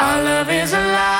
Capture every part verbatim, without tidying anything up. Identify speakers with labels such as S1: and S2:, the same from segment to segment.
S1: Our love is alive.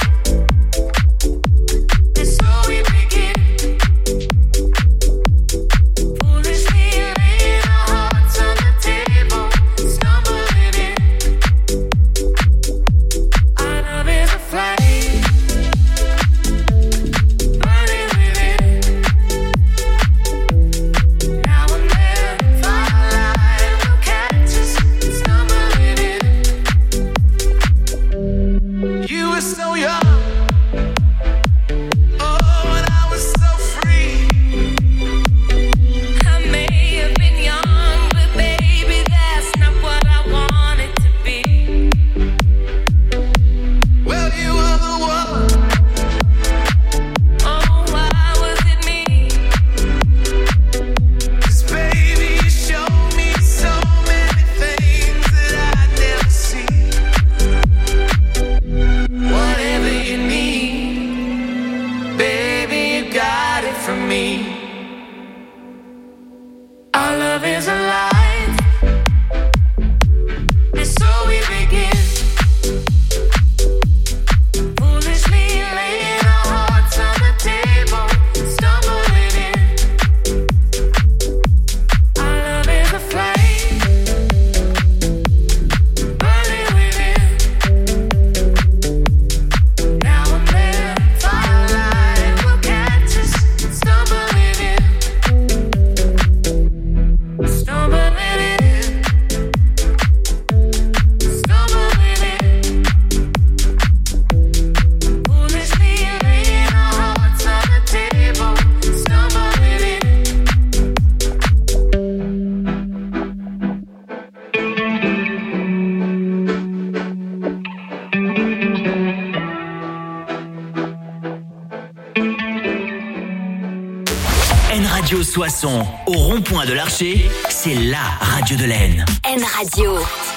S2: Soissons, au rond-point de l'Archer, c'est la radio de l'Aisne.
S3: N Radio.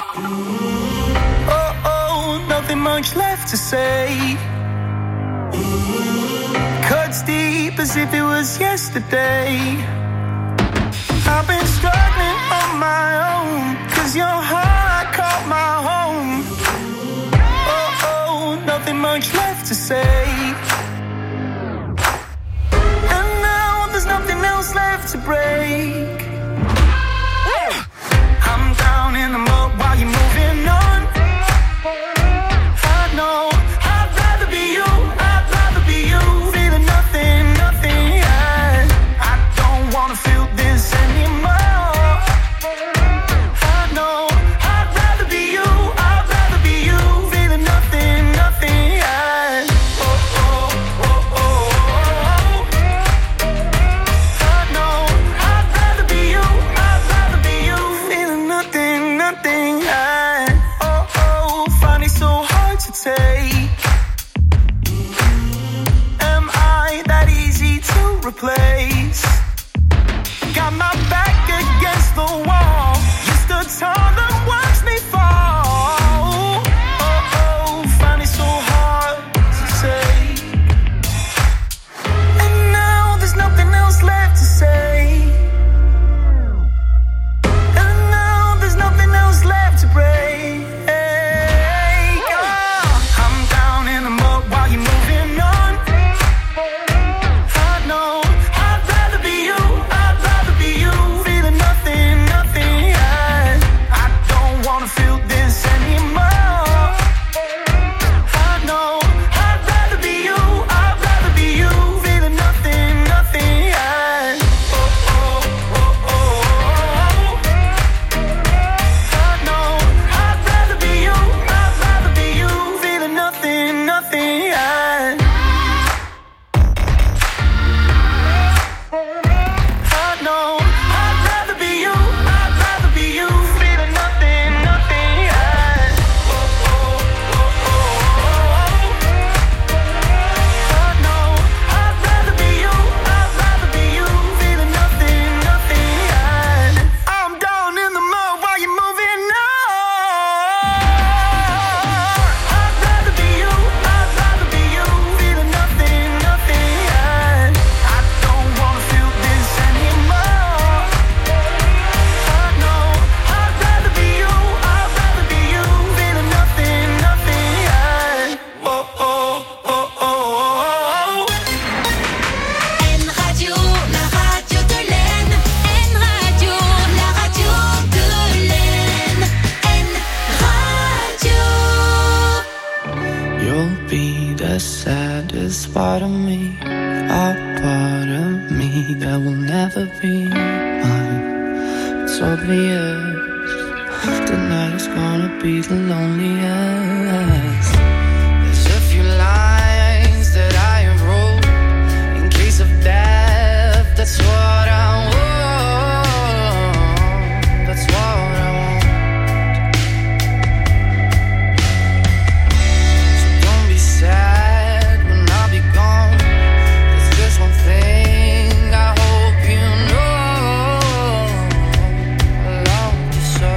S4: Oh oh, nothing much left to say. Cuts deep as if it was yesterday. I've been struggling on my own, cause your heart caught my home. Oh oh, nothing much left to say. Nothing else left to break. I'm down in the mud while you're moving on. I know I'd rather be you, I'd rather be you. Feeling nothing, nothing, yeah. I don't wanna feel this anymore. I know I'd rather be you, I'd rather be you. Feeling nothing, nothing, yeah. Oh, oh. be the saddest part of me, a part of me that will never be mine. It's obvious tonight is gonna be the loneliest. There's a few lines that I have wrote in case of death. That's what I want. That's what I want. So don't be sad when I'll be gone. There's just one thing I hope you know. I love you so.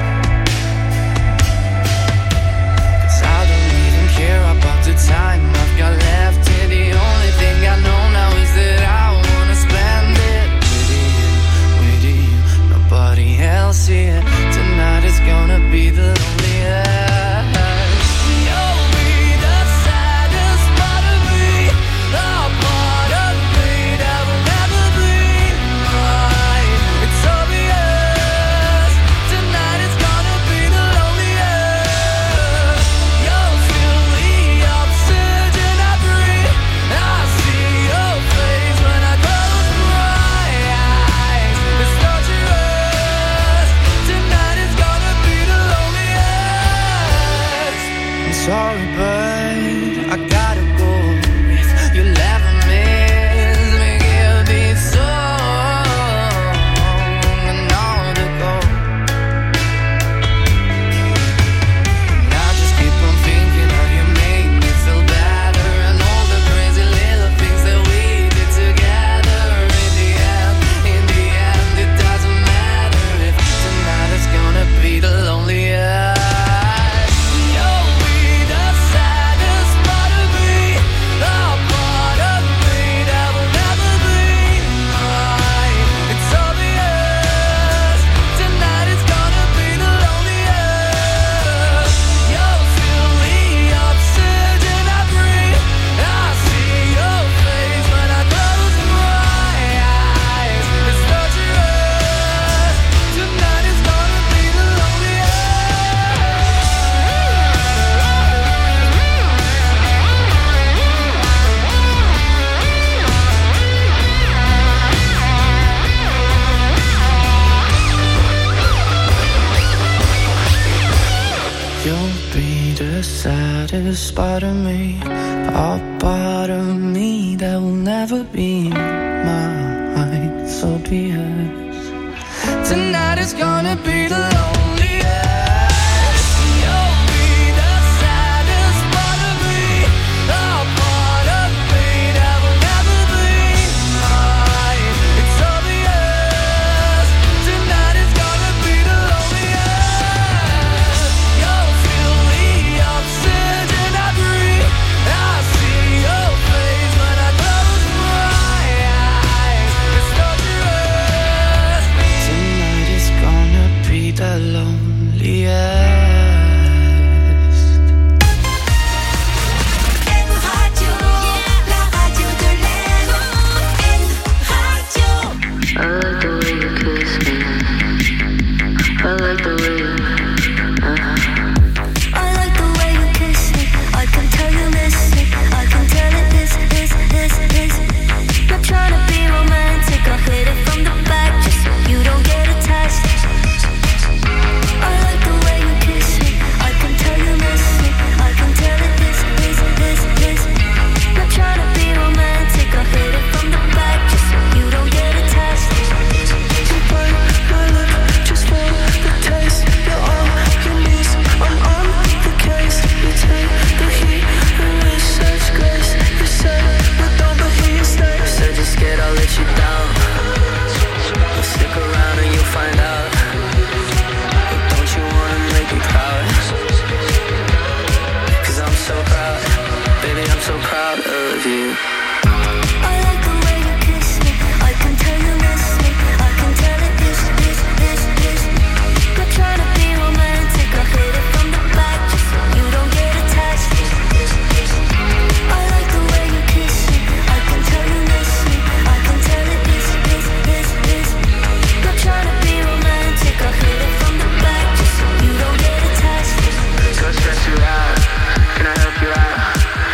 S4: The time I've got left here, the only thing I know now is that I wanna spend it with you, with you, nobody else here. Tonight is gonna be the loneliest. You'll be the saddest part of me, the part of me that will never be mine. It's obvious, tonight is gonna be the loneliest. You'll feel the oxygen I breathe. I see your face when I close my eyes. It's torturous. Tonight is gonna be the loneliest. I'm sorry, but I gotta go. If you'll ever miss me, give this song another go. And I just keep on thinking how you make me feel better, and all the crazy little things that we did together. In the end, in the end, it doesn't matter if tonight is gonna be the loneliest. You'll be the saddest part of me, the part of me that will never be mine. It's obvious, tonight is gonna be the loneliest. You'll feel the oxygen I breathe. I see your face when I close my eyes. It's torturous. Tonight is gonna be the You'll be the saddest part of me, a part of me that will never be mine. So be it. Tonight is gonna be the loneliest. You'll be the saddest part of me, a part of me that will never be mine. It's obvious. Tonight is gonna be the loneliest. You'll feel the oxygen I breathe. I see your face when I close my eyes. It's torturous. Tonight is gonna be the loneliest.
S1: I like the way you kiss me. I like the way you, uh-huh.
S3: I like the way you kiss me. I can tell you miss it. I can tell it is, is, is, is. Not trying to be romantic. I'll hit it from the back just so you don't get attached. I like the way you kiss me. I can tell you miss it. I can tell it is, is, is, is. Not trying to be romantic. I'll hit it from the back just so you don't get attached. You burn my lip just for the taste. You're on your knees, I'm on the case. You take the heat and with such grace. You say, but don't believe you stay.
S1: Said you're scared I'll let you down. Well, stick around and you'll find out. But don't you wanna make me proud? Cause I'm so proud. Baby, I'm so proud of you.
S3: I like the way you kiss me. I can tell you miss me. I can tell it is, is, is, is. Not trying to be romantic. I'll hit it from the back just so you don't get attached. I like the way you kiss me. I can tell you miss me. I can tell it is, is, is, is. Not trying to be romantic. I'll hit it from the back just so you don't get attached.
S1: Go stress you out. Can I help you out?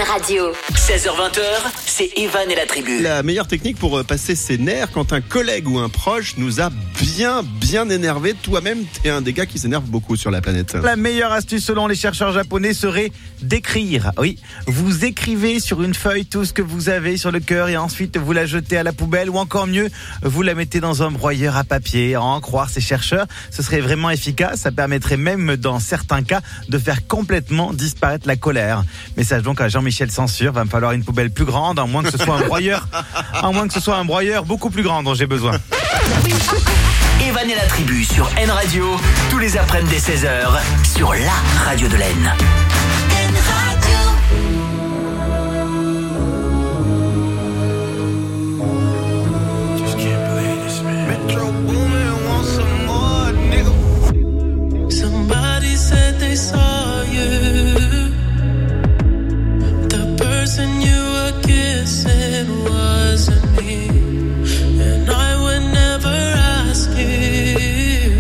S2: Radio. seize heures vingt, c'est Evan et la tribu.
S5: La meilleure technique pour passer ses nerfs quand un collègue ou un proche nous a bien, bien énervé. Toi-même, t'es un des gars qui s'énerve beaucoup sur la planète.
S6: La meilleure astuce selon les chercheurs japonais serait d'écrire. Oui, vous écrivez sur une feuille tout ce que vous avez sur le cœur et ensuite vous la jetez à la poubelle ou encore mieux, vous la mettez dans un broyeur à papier. À en croire ces chercheurs, ce serait vraiment efficace. Ça permettrait même dans certains cas de faire complètement disparaître la colère. Message donc à Jean-Michel Censure, va me falloir une poubelle plus grande, à moins que ce soit un broyeur, à moins que ce soit un broyeur beaucoup plus grand dont j'ai besoin.
S2: Evan et la tribu sur N Radio, tous les après-midi dès seize heures, sur la radio de l'Aisne.
S7: Somebody said they saw you. The person you were kissing wasn't me, and I would never ask you.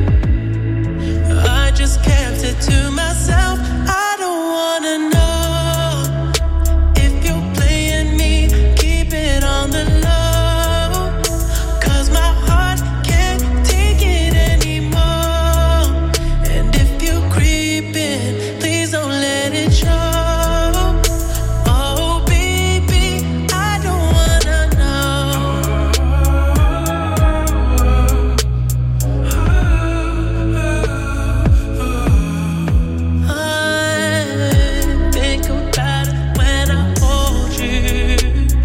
S7: I just kept it to myself. I don't wanna know if you're playing me. Keep it on the low, 'cause my heart can't take it anymore. And if you creeping, please don't let it show. Oh baby, I don't wanna know. I think about it when I hold you.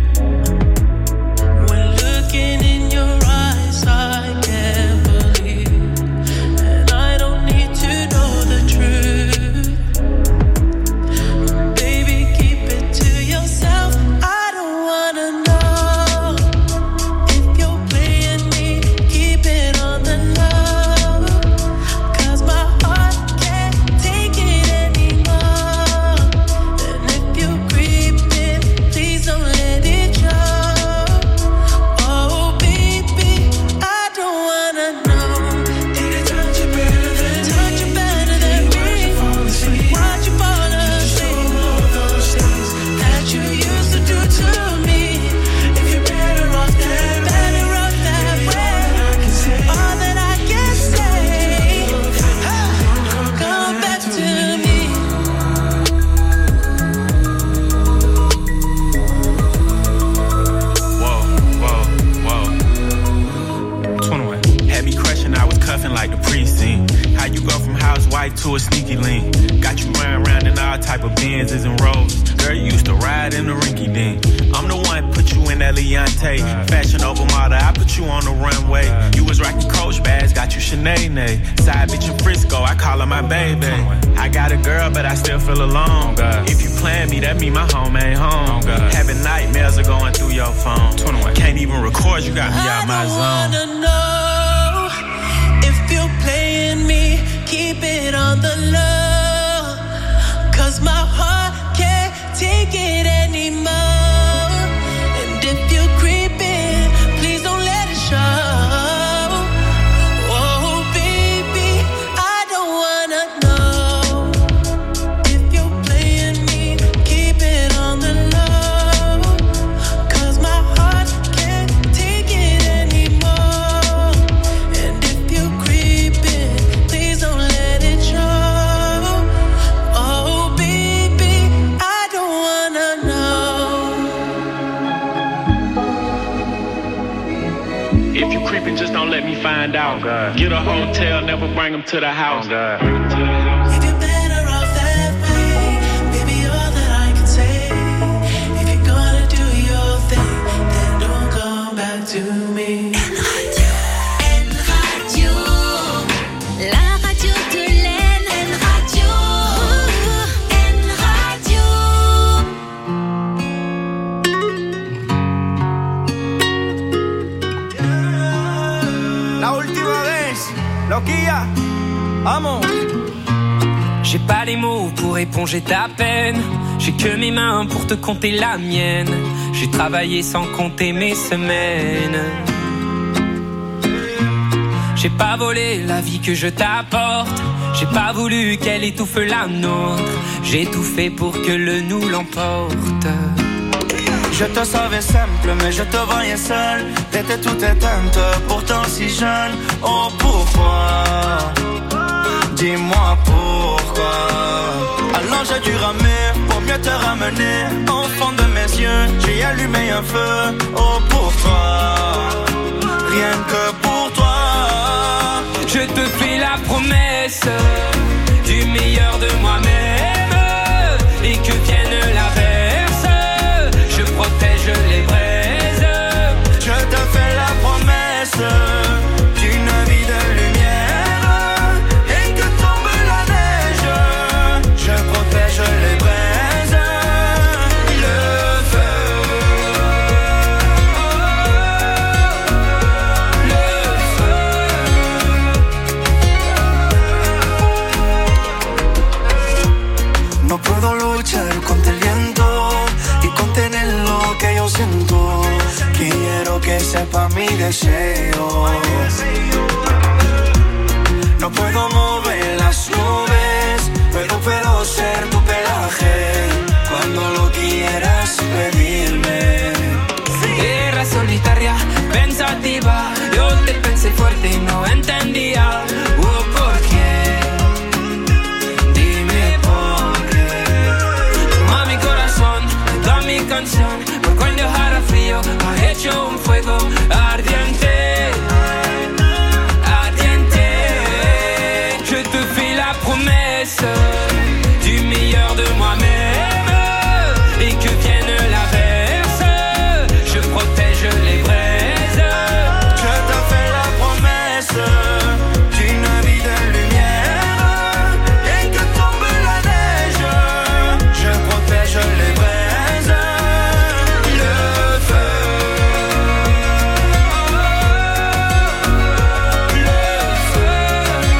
S7: When looking in your eyes, I can't believe, and I don't need to know the truth. Baby, keep it to yourself. I don't wanna know if you're playing me. Keep it on the low, 'cause my heart can't take it anymore. And if you're creeping, please don't let it show. Oh baby, I don't wanna know. Did it touch you better than me? Touch you better than me? Watch you fall asleep. All those things that you used to do to me. If you're better off that, better off that way. All that I can say, come back to me.
S8: Whoa, whoa, whoa. twenty-one. Had me crushing, I was cuffing like the precinct. How you go from housewife to a sneaky link? Got you running around in all type of Benzes and Rolls. Girl, you used to ride in the rinky dink. I'm the one put you in that Leontay. Fashion over model, I put you on the runway. You was rocking Coach bags, got you Sinead. Side bitch in Frisco, I call her my baby. I got a girl, but I still feel alone. If you plan me, that mean my home ain't home. Having nightmares are going through your phone. Can't even record, you got me out my
S7: I
S8: zone.
S7: don't wanna know if you're playing me. Keep it on the low, 'cause my heart can't take it anymore. And if you're creeping, please don't let it show. Oh baby, I don't wanna know if you're playing me. Keep it on the low, 'cause my heart can't take it anymore. And if you're creeping, please don't let it show. Oh baby, I don't wanna know.
S8: If you creeping, just don't let me find out. Get a hotel, never bring them to the house. Bring 'em to the house.
S7: If you're better off that way, baby, all that I can say. If you're gonna do your thing, then don't come back to me.
S3: N Radio, la radio de l'Aisne. N Radio, N Radio.
S4: La última vez, loquilla, vamos.
S9: J'ai pas les mots pour éponger ta peine. J'ai que mes mains pour te compter la mienne. J'ai travaillé sans compter mes semaines. J'ai pas volé la vie que je t'apporte. J'ai pas voulu qu'elle étouffe la nôtre. J'ai tout fait pour que le nous l'emporte.
S4: Je te savais simple, mais je te voyais seul. T'étais toute éteinte, pourtant si jeune. Oh pourquoi? Dis-moi pourquoi. Alors j'ai dû ramer pour mieux te ramener. Au fond de mes yeux, j'ai allumé un feu. Oh pour toi, rien que pour toi.
S9: Je te fais la promesse du meilleur de moi-même. Et que vienne l'averse, je protège les braises.
S4: Je te fais la promesse d'une vie de lumière. Et que tombe la neige, je protège les braises. Le feu, le feu. No puedo luchar contra el viento y contener lo que yo siento. Quiero que sepa mi deseo. No puedo mover las nubes, pero puedo ser tu pelaje cuando lo quieras pedirme.
S9: Era solitaria, pensativa. Yo te pensé fuerte y no entendía. Oh, ¿por qué? Dime por qué. Toma mi corazón, toda mi canción. Porque cuando hará frío, ha hecho un fuego ardiente. Ardiente. Je te fais la promesse du meilleur de moi-même. Et que vienne l'averse, je protège les braises.
S4: Je te fais la promesse d'une vie de lumière. Et que tombe la neige, je protège les braises. Le feu, le feu,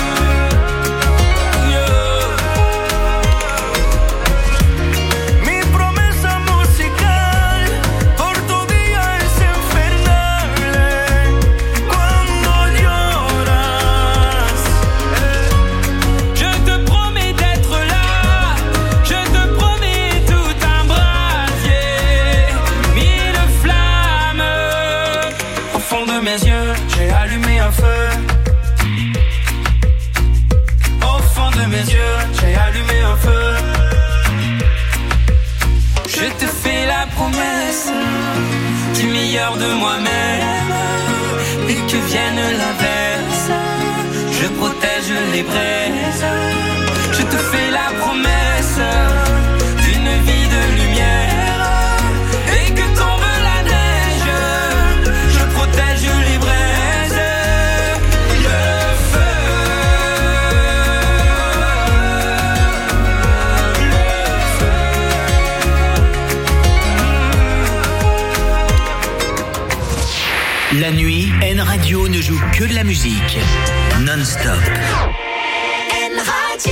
S4: yeah. Mi promesa musical por tu día es infernal. Cuando lloras,
S9: Je te promets d'être là. Je te promets tout un brasier. Mille flammes.
S4: au fond de mes yeux, j'ai allumé un feu. Au fond de mes yeux, j'ai allumé un feu.
S9: Je te fais la promesse du meilleur de moi-même. Et que vienne l'averse, je protège les braises. Je te fais la promesse d'une vie de lumière. Et que tombe la neige, je protège les braises. Le feu,
S2: La nuit, N Radio ne joue que de la musique. Non-stop.
S3: N Radio.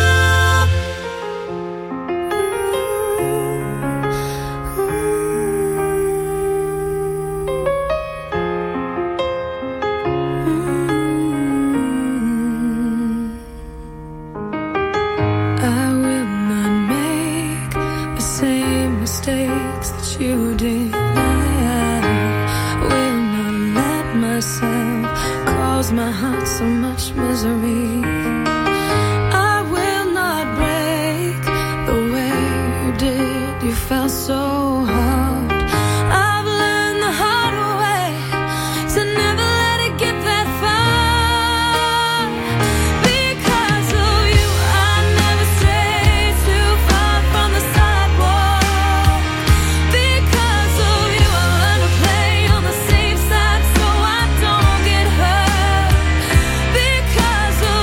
S10: I will not make the same mistakes that you did. I will not let myself cause my heart so much misery. I will not break the way you did. You felt so hard. I've learned the hard way to never let it get that far. Because of you, I never strayed too far from the sidewalk. Because of you, I learned to play on the safe side so I don't get hurt. Because of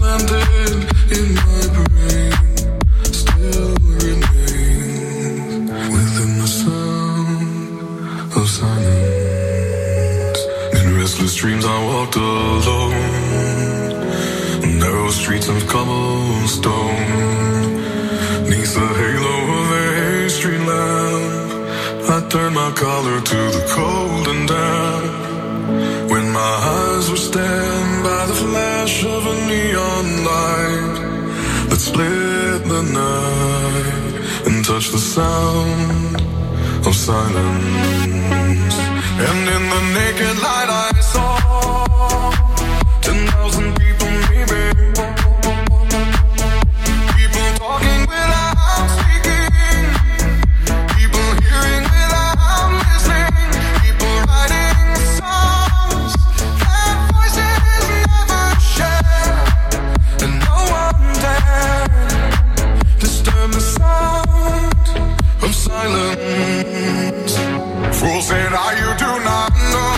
S11: planted in my brain still remains within the sound of silence. In restless dreams I walked alone, narrow streets of cobblestone, neath the halo of a street lamp. I turned my collar to the cold and damp. When my eyes were stabbed by the flash of a neon light that split the night and touched the sound of silence. And in the naked light I saw ten thousand people maybe, people talking without speaking, people hearing without listening, people writing songs that voices never share, and no one dared disturb the sound of silence. Fool said, "Ah, you do not know.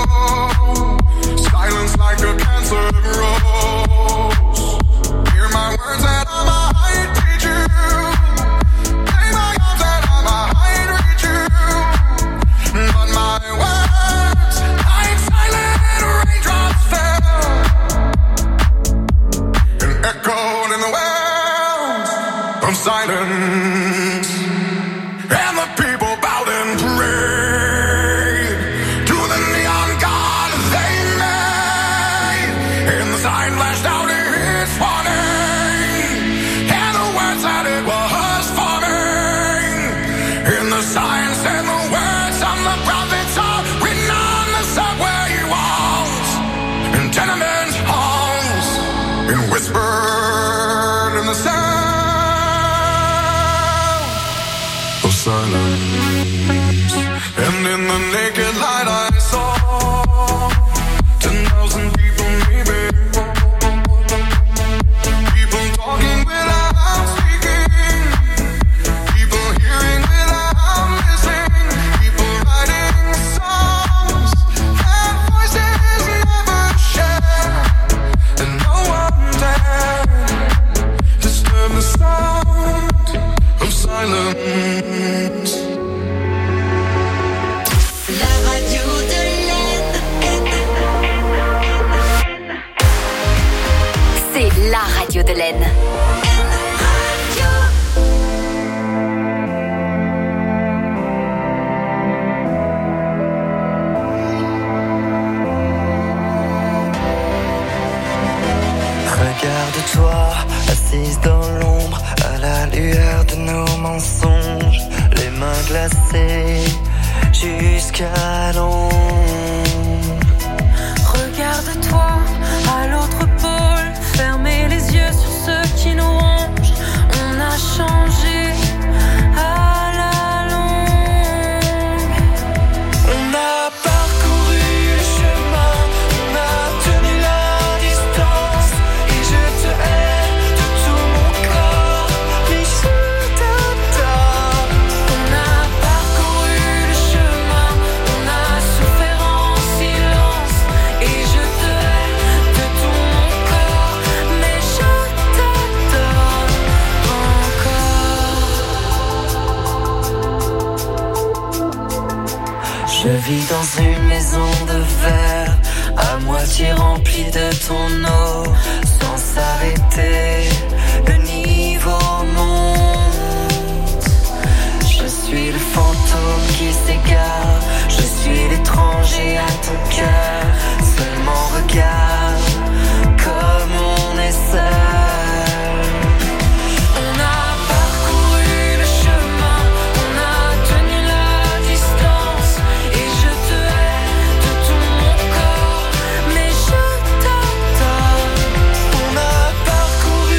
S11: Silence like a cancer grows. Hear my words that I might teach you. Play my arms that I might reach you. But my words, like silent raindrops fell and echoed in the wells of silence. And the people bowed and prayed to the neon god they made. And the sign flashed out its warning, and the words that it was forming. And the sign said the words of the prophets are written on the subway walls and tenement halls, and whispered in the sound of silence. And in the naked light I saw ten thousand people maybe, people talking without speaking, people hearing without listening, people writing songs that voices never share, and no one dared disturb the sound of silence.
S3: La radio de l'aide.
S12: C'est la radio de l'Aisne.
S13: Regarde-toi, assise dans l'ombre, à la lueur de nos mensonges, les mains glacées jusqu'à l'ombre.
S10: Regarde-toi à l'autre pôle, fermez les yeux sur ceux qui nous rongent. On a changé à la longue.
S13: On a parcouru le chemin, on a tenu la distance, et je te hais de tout mon corps, mais je t'adore.
S10: On a parcouru le chemin, on a souffert en silence, et je te hais de tout mon corps, mais je t'adore encore.
S13: Je vis dans une maison de verre, à moitié remplie de ton eau, sans s'arrêter, le niveau monte. Je suis le fantôme qui s'égare, je suis l'étranger à ton cœur. Seulement regarde comme on est seul.
S10: On a parcouru le chemin, on a tenu la distance, et je te hais de tout mon corps, mais je t'adore.
S13: On a parcouru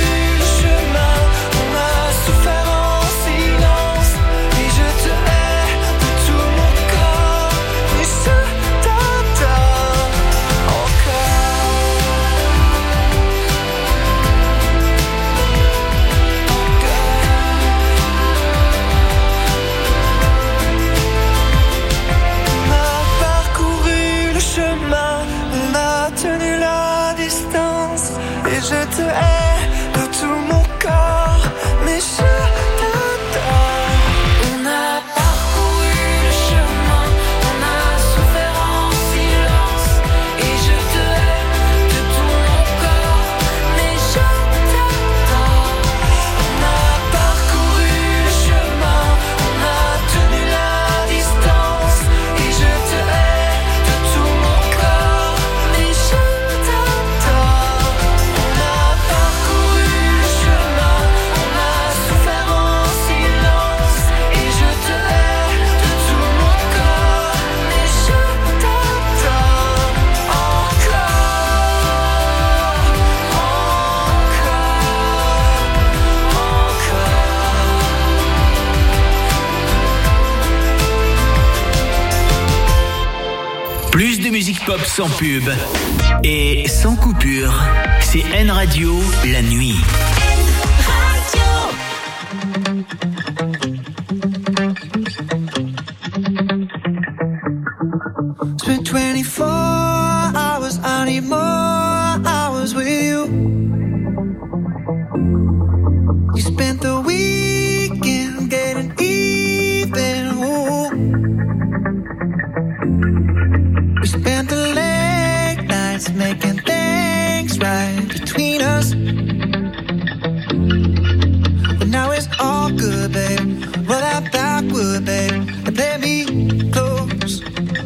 S2: pop sans pub et sans coupure. C'est N Radio, la nuit.
S4: Spent twenty-four hours, I need more hours with you. You spent the weekend getting even. Ooh. We spent the late nights making things right between us. But now it's all good, babe. Roll that backward, babe, and play me close.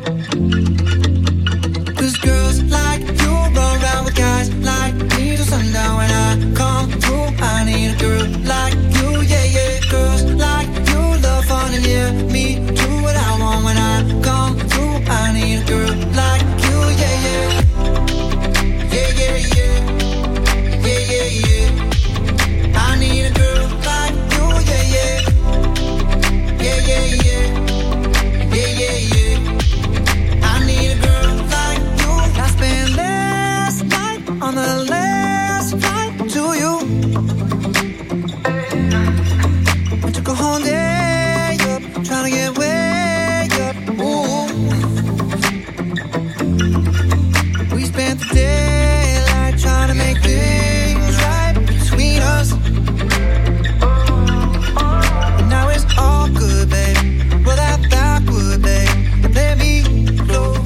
S4: Cause girls like you run around with guys like me till sundown. When I come through, I need a girl like you, yeah, yeah. Girls like you love fun and yeah, me do what I want. When I come through, I need a girl like you, yeah, yeah. Yeah, yeah, yeah. Yeah, yeah, yeah. I need a girl like you, yeah, yeah. Yeah, yeah, yeah. Yeah, yeah, yeah. I need a girl like you. I spent last night on the last flight to you. I took a whole day up, trying to get way up. Ooh. We spent the daylight trying to make things right between us. But now it's all good, babe. Roll that backward, babe, and play me close.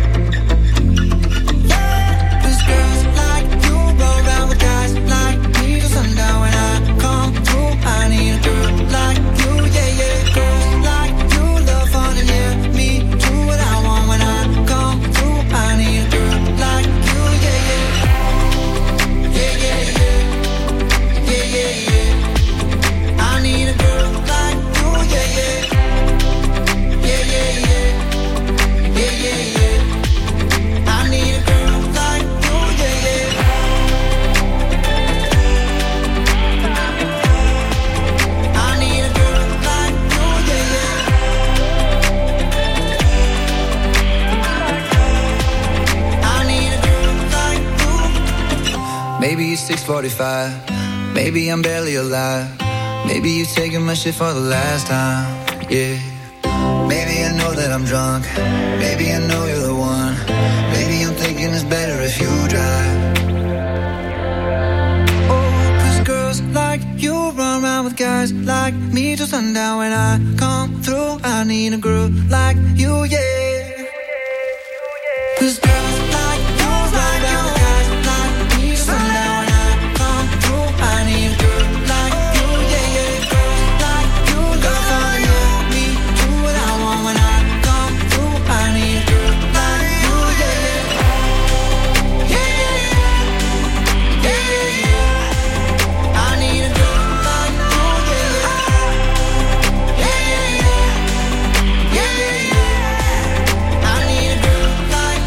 S4: Cause girls like you roll around with guys like me till sundown. When I come through, I need a girl like you, yeah, yeah. Girls like you love fun and yeah, me do what I want. When I come through, I need a girl like you, yeah, yeah. Yeah, yeah, yeah. Yeah, yeah, yeah. I need a girl like you, yeah, yeah. Yeah, yeah, yeah. Yeah, yeah, yeah. I need a girl like you, yeah, yeah. I need a girl like you, yeah, yeah. I need a girl like you.
S14: Maybe it's six forty-five. Maybe I'm barely alive. Maybe you taking my shit for the last time. Yeah. Maybe I know that I'm drunk. Maybe I know you're the one. Maybe I'm thinking it's better if you drive.
S4: Oh, cause girls like you run around with guys like me till sundown. When I come through, I need a girl like you, yeah. Cause girls like you run around with guys like me till sundown. When I come through, I need a girl like you, yeah, yeah. Girls like you love fun, yeah, me do what I want. When I come through, I need a girl like you, yeah, yeah. Yeah, yeah, yeah. Yeah, yeah, yeah. I need a girl like you, yeah, yeah. Yeah, yeah, yeah. Yeah, yeah, yeah. I need a girl like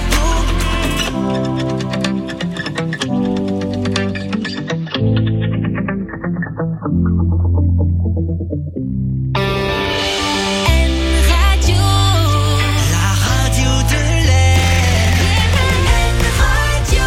S7: Radio, la radio de l'air. Radio.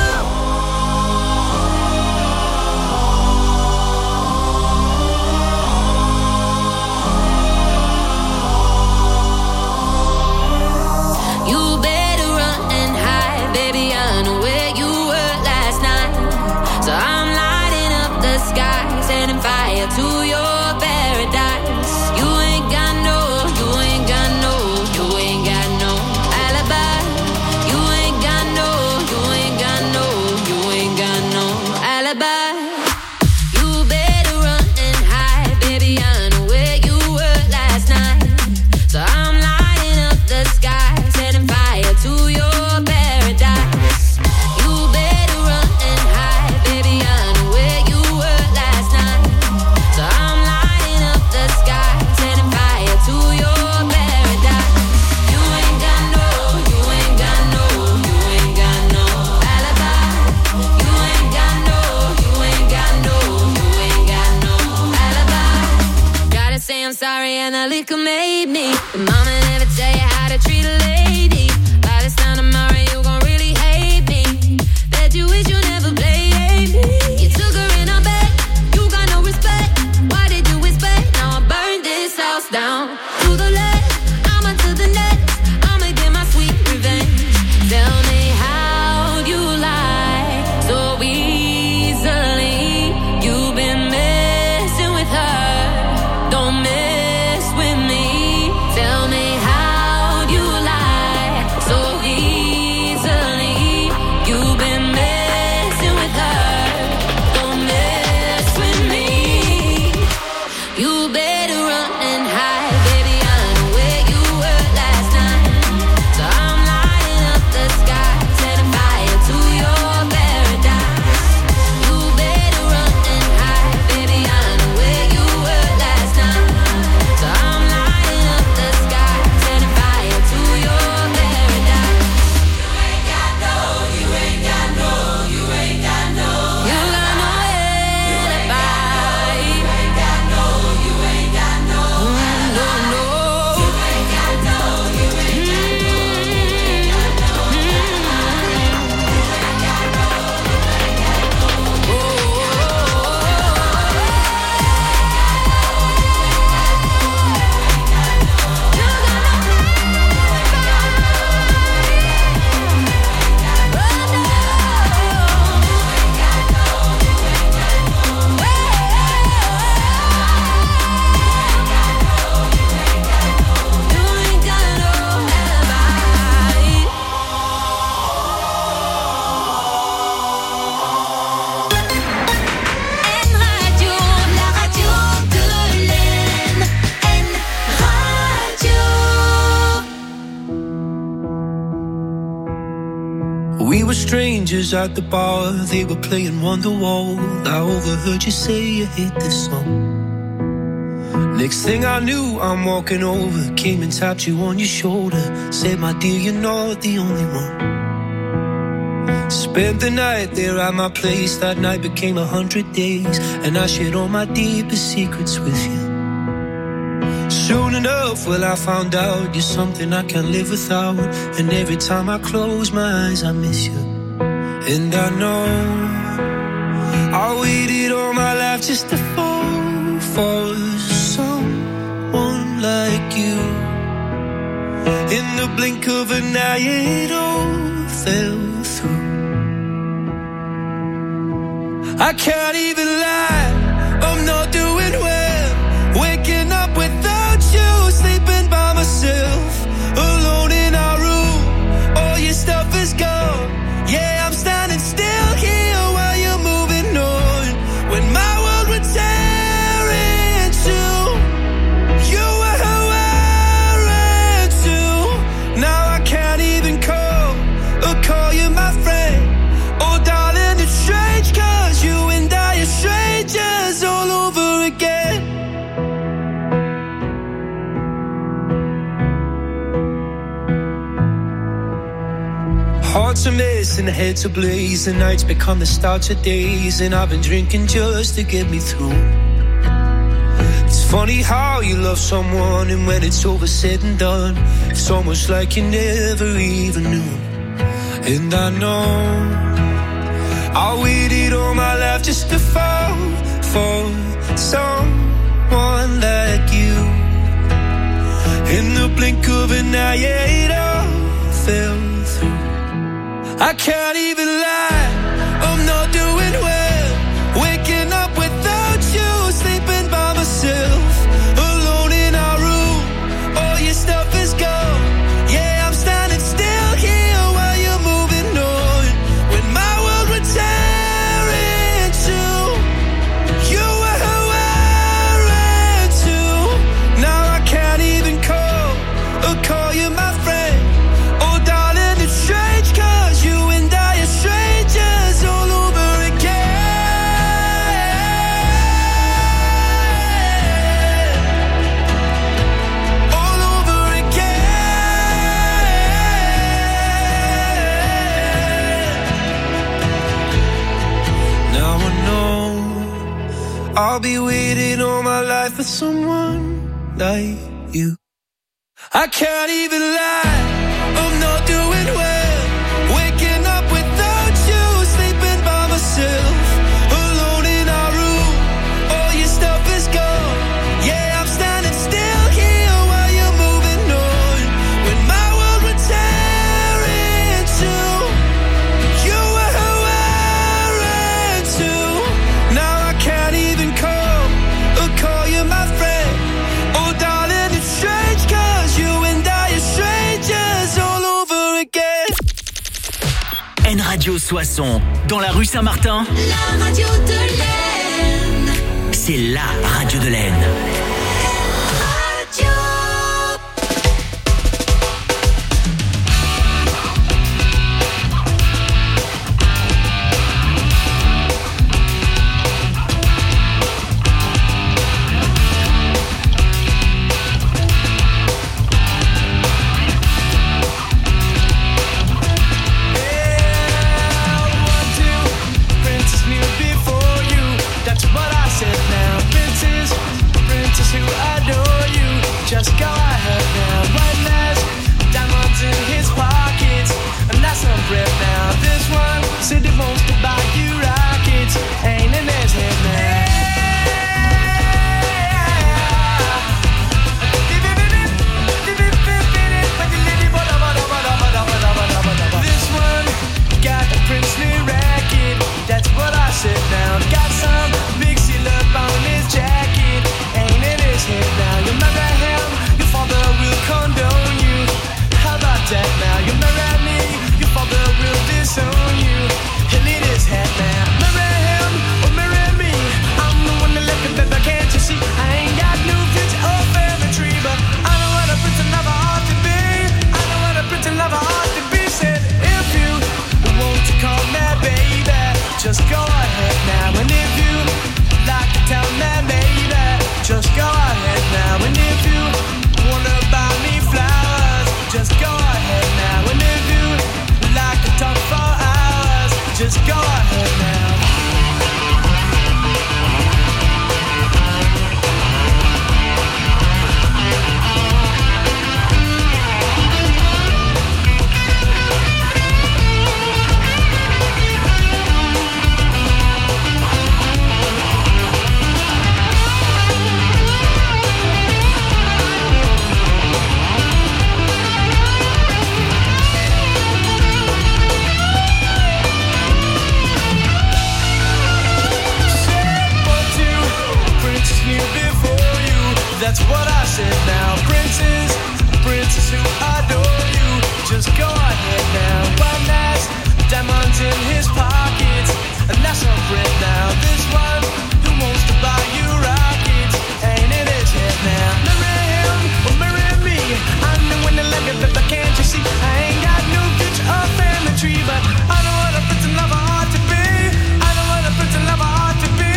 S7: You better run and hide, baby. I know where you were last night. So I'm lighting up the sky, setting fire to your paradise. You ain't got no, you ain't got no, you ain't got no alibi. You ain't got no, you ain't got no, you ain't got no alibi. You better run and hide, baby. I know where you were last night. So I'm lighting up the sky, setting fire to your paradise. You better run and hide, baby. I know where you were last night. So I'm lighting up the sky, setting fire to your paradise. You ain't got no, you ain't got no, you ain't got no alibi. You ain't got no, you ain't got no, you ain't got no alibi. Gotta say I'm sorry and the liquor made me. But mama never tell you how to treat a lady. By this time tomorrow you gon' really
S15: strangers at the bar, they were playing Wonderwall. I overheard you say you hate this song. Next thing I knew, I'm walking over, came and tapped you on your shoulder, said, my dear, you're not the only one. Spent the night there at my place, that night became a hundred days, and I shared all my deepest secrets with you. Soon enough, well, I found out you're something I can't live without, and every time I close my eyes, I miss you. And I know I waited all my life just to fall for someone like you. In the blink of an eye, it all fell through. I can't even lie, I'm not doing well. Waking up without you, sleeping by myself, alone in our room, all your stuff is gone. Yeah, I'm standing still here while you're moving on. When my world would tear in two, you were who I ran to. Now I can't even call or call you my friend. Oh darling, it's strange, cause you and I are strangers all over again. Hearts are mess and heads ablaze, the nights become the start of days, and I've been drinking just to get me through. It's funny how you love someone, and when it's over said and done, it's almost like you never even knew. And I know I waited all my life just to fall for someone like you. In the blink of an eye, it all fell through. I can't even lie, I'm not doing well. Waking up without you, sleeping by myself, alone in our room, all your stuff is gone. Yeah, I'm standing still here while you're moving on. When my world would tear in two, you were who I ran to. Now I can't even call or call you my friend. Oh darling, it's strange, cause you and I are strangers all over again. All over again. Now I know I'll be waiting all my life for someone like you. I can't even lie, I'm not doing well. Waking up without you, sleeping by myself, alone in our room, all your stuff is gone. Yeah, I'm standing still here while you're moving on. When my world would tear in two, you were who I ran to. Now I can't even call or call you my friend. Oh darling, it's strange, cause you and I are strangers all over again.
S2: N Radio Soissons, dans la rue Saint-Martin.
S3: La radio de l'Aisne.
S2: C'est la radio de l'Aisne.
S3: Radio.
S15: Princess knew before you, that's what I said now. Princess, princess.
S16: that's what I said now. Princes, princes who adore you, just go ahead now. One has diamonds in his pockets, and that's not bread now. This one who wants to buy you rockets ain't in his head now. Marry him or marry me, I'm the one that like it, but can't you see? I ain't got no future or family tree, but I know what a prince and lover ought to be. I know what a prince and lover ought to be.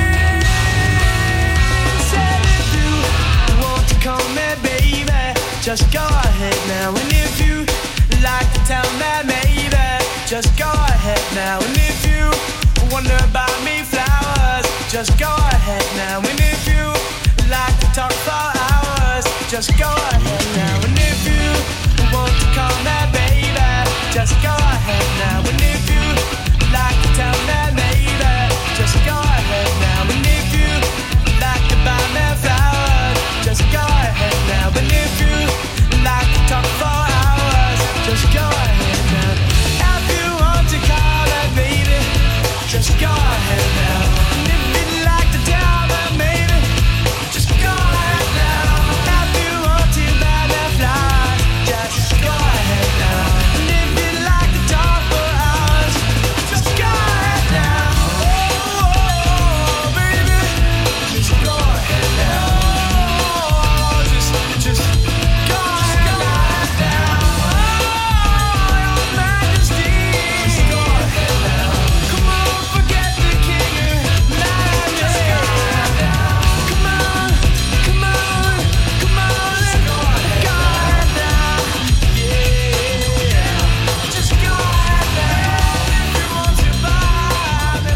S16: Said if you want to call me baby, just go ahead now. And if you like to tell me maybe, just go ahead now. And if you wonder about me flowers, just go ahead now. And if you like to talk for hours, just go ahead now. And if you want to call me baby, just go ahead now. And if you like to tell me maybe, just go ahead now. And if you like to buy me flowers, just go ahead now. And if you like to talk for hours, just go ahead now. If you want to call me baby, just go ahead now. And if you'd like to tell me maybe, just go ahead now. If you want to buy me flowers, just go ahead now. And if you'd like to talk for hours, just go ahead now. Oh, oh, oh baby, just go ahead now. Oh, just, just go ahead now. Oh, your majesty, just go ahead now. Come on, forget the king, now just go ahead now. Come on, come on, come on, let's go ahead now. Yeah, just go ahead now. If you want to buy me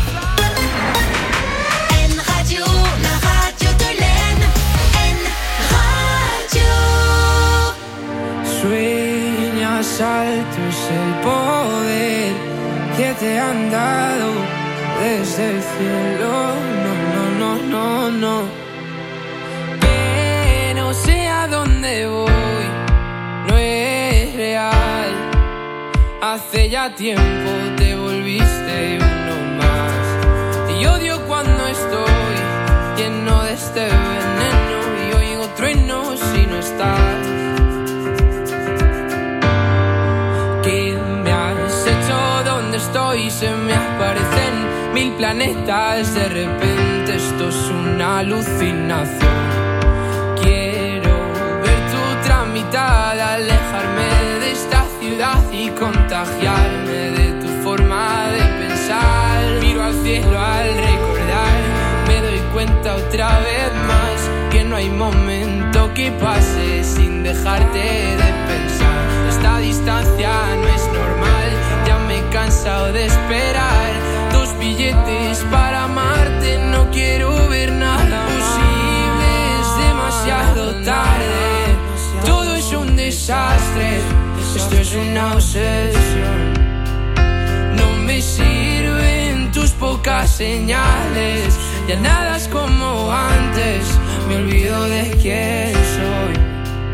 S3: N Radio, la radio de l'Aisne. N Radio.
S17: Sueñas alto es el poder que te han dado desde el cielo. No, no, no, no, no. Que no sé a dónde voy, no es real. Hace ya tiempo te volviste uno más. Y odio cuando estoy lleno de este veneno y oigo truenos si no estás. ¿Qué me has hecho? ¿Dónde estoy? Se me aparecen mil planetas. De repente esto es una alucinación. Quiero ver tu otra mitad, alejarme de esta ciudad y contagiarme de tu forma de pensar. Miro al cielo al recordar, me doy cuenta otra vez más que no hay momento que pase sin dejarte de pensar. Esta distancia no es normal, ya me he cansado de esperar. Dos billetes para amarte, no quiero ver nada posible, es demasiado tarde. Todo es un desastre, esto es una obsesión. No me sirven tus pocas señales, ya nada es como antes, me olvido de quién soy.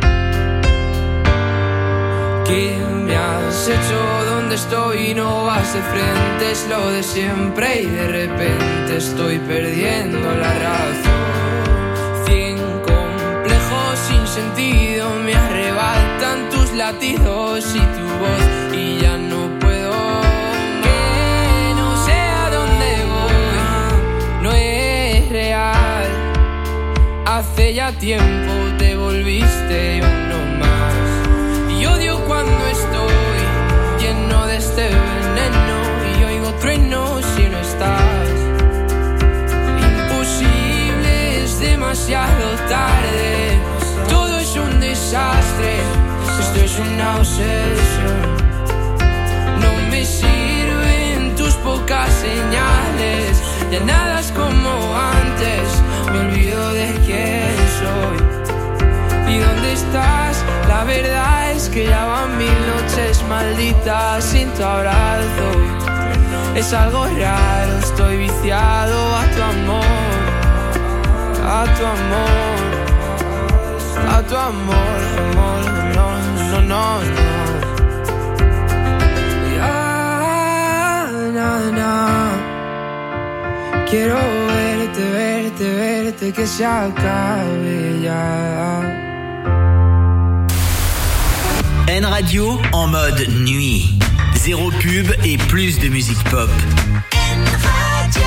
S17: ¿Qué me has hecho? ¿Dónde estoy? No vas de frente, es lo de siempre y de repente estoy perdiendo la razón. Cien complejos sin sentido me arrebatan tus latidos y tu voz y ya no puedo. Que no sé a dónde voy, no es real. Hace ya tiempo te volviste uno más. Y odio cuando estoy lleno de este veneno y oigo truenos si no estás. Imposible, es demasiado tarde. Todo es un desastre, esto es una obsesión. No me sirven tus pocas señales, ya nada es como antes, me olvido de quién soy. ¿Y dónde estás? La verdad es que ya van mil noches malditas sin tu abrazo. Es algo raro, estoy viciado a tu amor, a tu amor, a tu amor, amor, no, no, no, no. Ya, na, na. Quiero verte, verte verte, verte que se acabe ya.
S2: N Radio en mode nuit. Zéro pub et plus de musique pop.
S3: N Radio.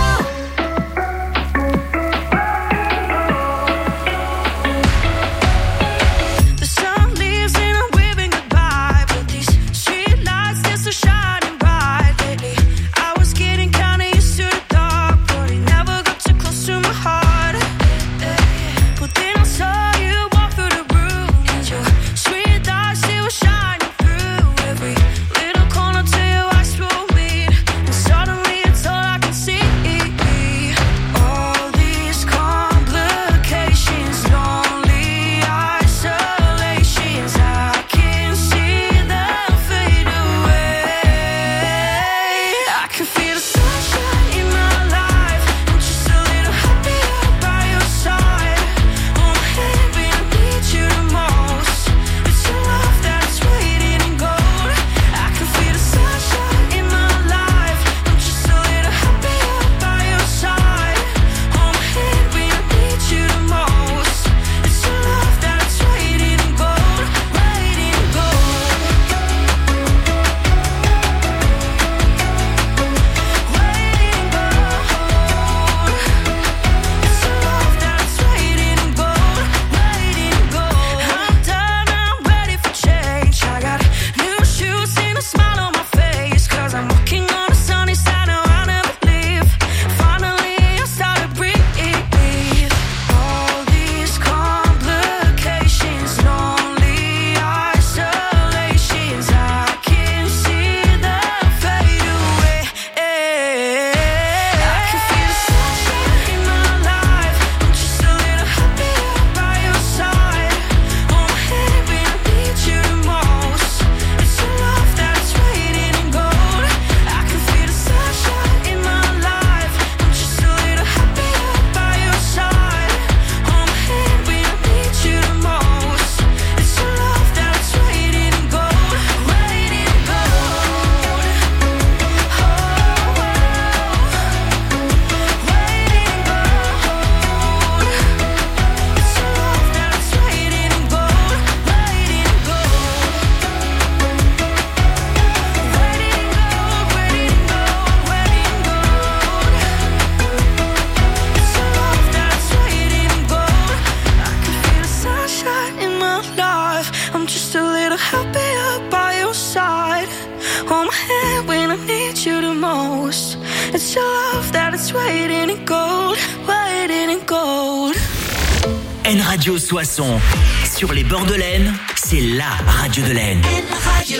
S2: N Radio Soissons. Sur les bords de l'Aisne, c'est la radio de l'Aisne.
S3: N Radio.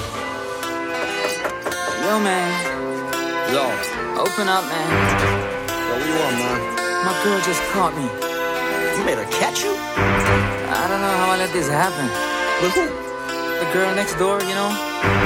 S9: Yo, man.
S18: Yo.
S9: Open up, man.
S18: Yo, what you want, man?
S9: My girl just caught me.
S18: You made her catch you?
S9: I don't know how I let this happen.
S18: With who?
S9: The girl next door, you know?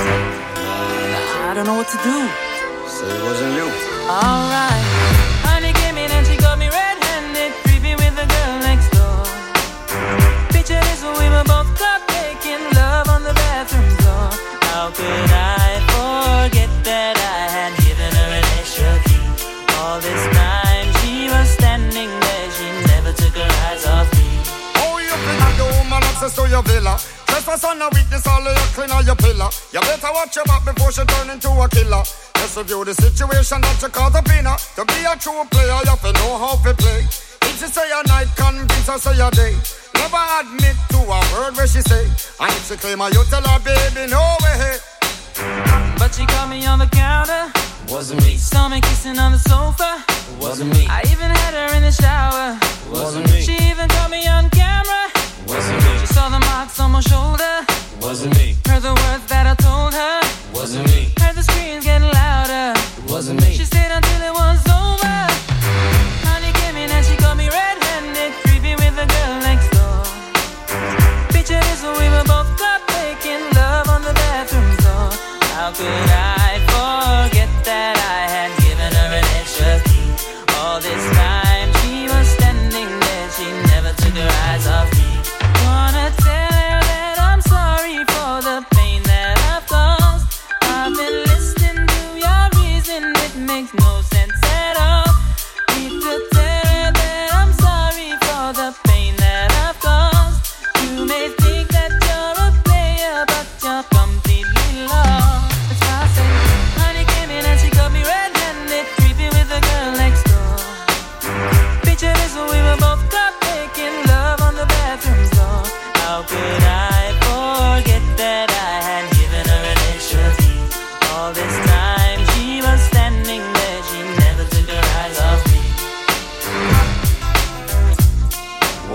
S9: I don't know what to do.
S18: So it wasn't you.
S9: Alright. Honey came in and she got me red-handed, creepy with the girl next door. Picture this when we were both caught making love on the bathroom floor. How could I forget that I had given her an extra key? All this time she was standing there, she never took her eyes off me.
S11: Oh, you think the woman access to your villa? Trespass on a weakness, all of your clean on your pillar. You better watch your back before she turn into a killer. Just review the situation that you caught up in her. To be a true player, you have to know how to play. If she say a night, convince her say a day. Never admit to a word where she say. And if she claim her, you tell her, baby, no way.
S9: But she caught me on the counter.
S18: Wasn't me.
S9: Saw me kissing on the sofa.
S18: Wasn't me.
S9: I even had her in the shower.
S18: Wasn't me.
S9: She even caught me on camera.
S18: Wasn't me.
S9: She saw the marks on my shoulder.
S18: Wasn't me.
S9: Heard the words that I told her.
S18: Wasn't me.
S9: Heard the screams getting louder.
S18: Wasn't me.
S9: She stayed until it was over. Honey came in and she caught me red-handed, creepy with the girl next door. Picture this when we were both caught making love on the bathroom floor. How could I forget that I had given her an extra key? All this time she was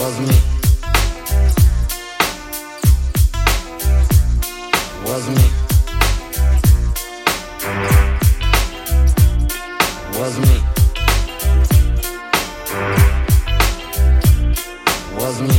S18: Was me. Was me. Was me. Was me.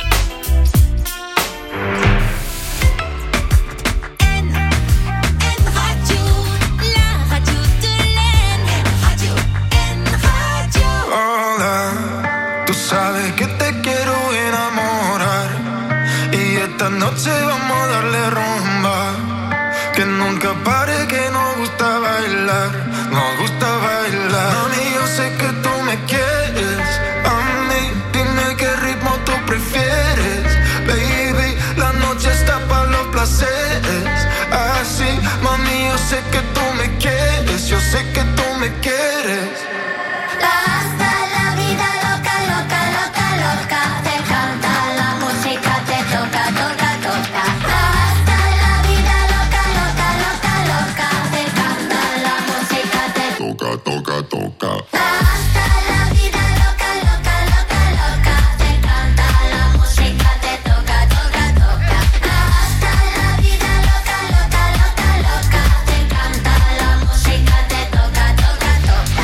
S4: Sabes que te quiero enamorar y esta noche vamos a darle rumba. Que nunca pare, que nos gusta bailar, nos gusta bailar. Mami, yo sé que tú me quieres, a mí dime qué ritmo tú prefieres. Baby, la noche está para los placeres. Así, mami, yo sé que tú me quieres, yo sé que tú me quieres.
S3: Hasta la vida loca, loca, loca, loca. Te canta la música, te toca, toca, toca. Hasta la vida loca, loca, loca, loca. Te canta la música, te
S11: toca, toca, toca.
S3: Hasta la vida loca, loca, loca, loca. Te canta la música, te toca, toca, toca. Hasta la vida loca, loca, loca, loca. Te canta la música, te toca, toca, toca.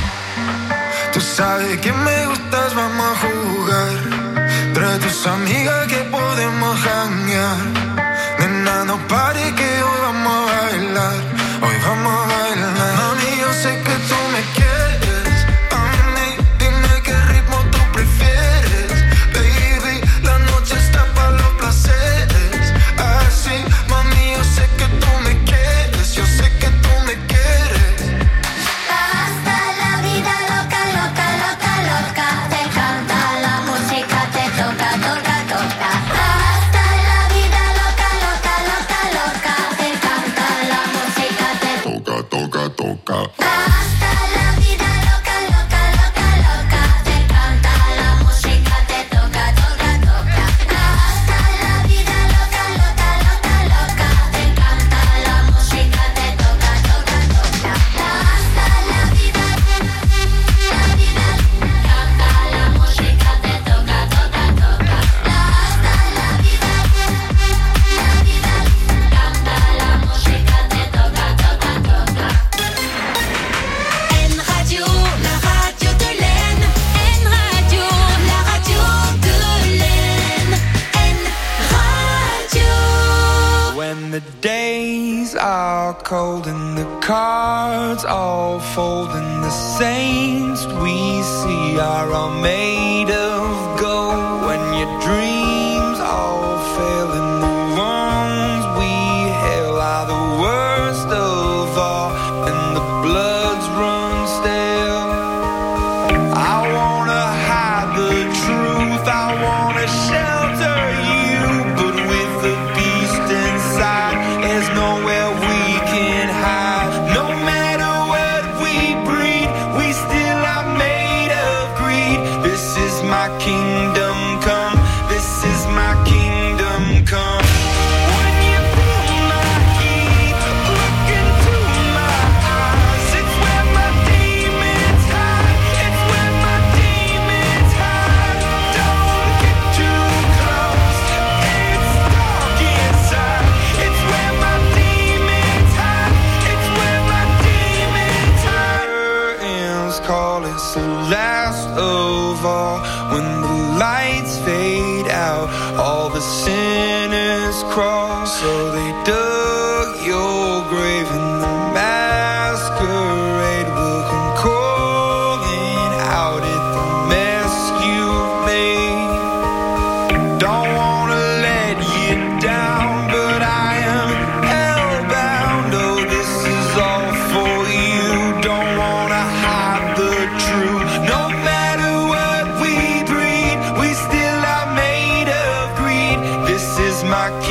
S4: Tú sabes que me gustas, vamos a jugar. Trae tus amigas que podemos janguear. Nena, no pare que hoy vamos a bailar. Hoy vamos a bailar. Mami, yo sé que tú me quieres. A mí, dime qué ritmo tú prefieres. Baby, la noche está para los placeres. Así, mami, yo sé que tú me quieres. Yo sé que tú me quieres.
S3: Hasta la vida loca, loca, loca, loca. Te canta la música, te toca, toca, toca. Hasta la vida loca, loca, loca, loca. Te canta la música, te
S11: toca, toca, toca.
S3: Hasta la vida loca, loca, loca, loca. Te canta la música, te toca, toca, toca. Hasta la vida loca, loca, loca, loca. Te canta la música, te toca, toca, toca. Hasta la vida, la vida, canta la música, te toca, toca, toca. Hasta la vida, la vida, canta la música, te toca, toca, toca. En radio, la radio de l'Aisne. En radio, la radio de l'Aisne. En radio.
S16: When the days are cold and the cards all fold and the saints we see are all made of gold. When your dreams all fail and the ones we hail are the worst of all and the bloods run stale. I wanna hide the truth, I wanna shelter you, but with the beast inside, there's nowhere we can hide. No matter what we breed, we still are made of greed. This is my kingdom come, this is my kingdom come. When you feel my heat, look into my eyes. It's where my demons hide, it's where my demons hide. Don't get too close, it's dark inside. It's where my demons hide, it's where my demons hide. Curtains call, it's the last of all. When the lights fade out, all the sinners crawl. So they dug your grave and the masquerade will come calling out at the mess you've made. Don't wanna let you down, but I am hellbound. Oh, this is all for you. Don't wanna hide the truth. No matter what we breed, we still are made of greed. This is my